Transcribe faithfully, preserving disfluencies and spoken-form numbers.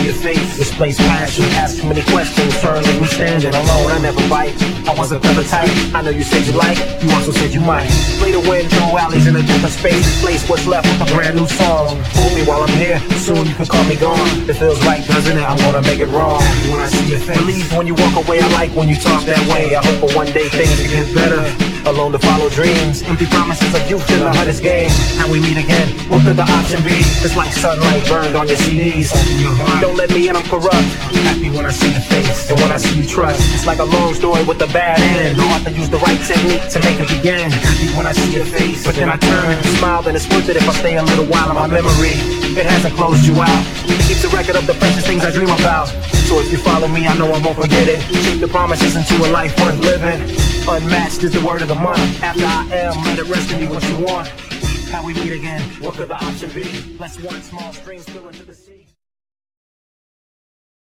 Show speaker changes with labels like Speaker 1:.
Speaker 1: your face, displays passion, ask too many questions, turn like me standing alone. I never bite, I wasn't the type. I know you said you like, you also said you might. Play the wind through alleys in a different space, place what's left with a brand new song. Hold me while I'm here, soon you can call me gone. It feels right, doesn't it? I'm gonna make it wrong. When I see your face, believe when you walk away, I like when you talk that way. I hope for one day things will get better. Alone to follow dreams, empty promises of youth in the hardest game. How we meet again, what could the option be? It's like sunlight burned on your C Ds. Don't let me in, I'm corrupt. Happy when I see your face, and when I see you trust. It's like a long story with a bad end. Know I have to use the right technique to make it begin. Happy when I see your face, but then I turn, smile, then it's worth it if I stay a little while in my memory. It hasn't closed you out. It keeps a record of the precious things I dream about. So if you follow me, I know I won't forget it. Shape the promises into a life worth living. Unmatched is the word of the month. After I am, let it rest in you what you want. How we meet again, what could the option be? Let's one small stream spill into the sea.